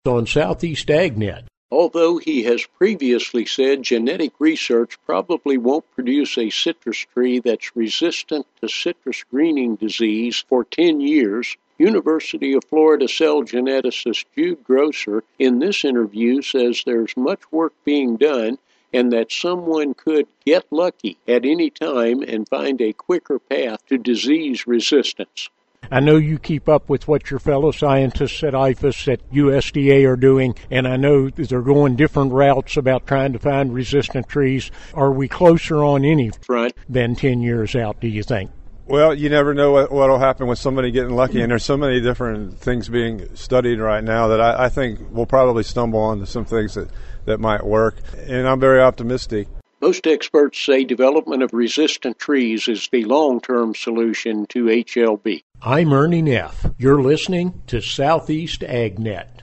on Southeast AgNet. Although he has previously said genetic research probably won't produce a citrus tree that's resistant to citrus greening disease for 10 years, University of Florida cell geneticist Jude Grosser in this interview says there's much work being done and that someone could get lucky at any time and find a quicker path to disease resistance. I know you keep up with what your fellow scientists at IFAS at USDA are doing, and I know that they're going different routes about trying to find resistant trees. Are we closer on any front than 10 years out, do you think? Well, you never know what will happen with somebody getting lucky, and there's so many different things being studied right now that I think we'll probably stumble onto some things that might work, and I'm very optimistic. Most experts say development of resistant trees is the long-term solution to HLB. I'm Ernie Neff. You're listening to Southeast AgNet.